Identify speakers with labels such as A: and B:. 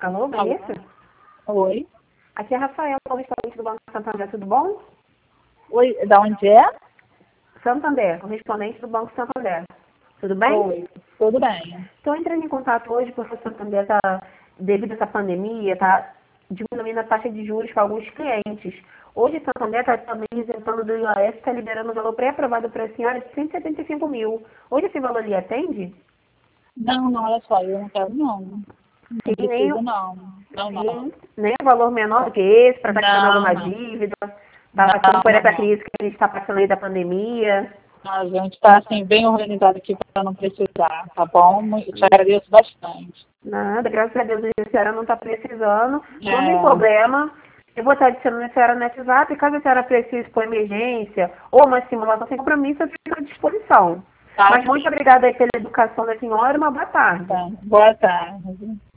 A: Alô,
B: Alô?
A: Vanessa?
B: Oi.
A: Aqui é a Rafaela, correspondente do Banco Santander, tudo bom?
B: Oi, da onde é?
A: Santander, correspondente do Banco Santander. Tudo bem?
B: Oi, tudo bem.
A: Estou entrando em contato hoje porque o Santander está, devido a essa pandemia, está diminuindo a taxa de juros para alguns clientes. Hoje o Santander está também isentando do IOF, está liberando um valor pré-aprovado para a senhora de 175 mil. Hoje esse valor lhe atende?
B: Não, olha só, eu não quero não. Não
A: Sim, nem,
B: preciso não. Não.
A: sim, nem um valor menor do que esse, para estar quitando
B: Não,
A: alguma
B: não.
A: dívida,
B: Não,
A: está passando por essa
B: não.
A: crise que a gente está passando aí da pandemia.
B: A gente está assim, bem organizado aqui para não precisar, tá bom? Eu te agradeço bastante.
A: Nada, graças a Deus a senhora não está precisando. Não tem
B: É,
A: problema. Eu vou estar adicionando a senhora no WhatsApp. Caso a senhora precise por emergência ou uma simulação sem compromisso, eu fico à disposição.
B: tá
A: Mas muito
B: aqui.
A: obrigada aí pela educação da senhora e uma boa tarde.
B: Tá. Boa tarde.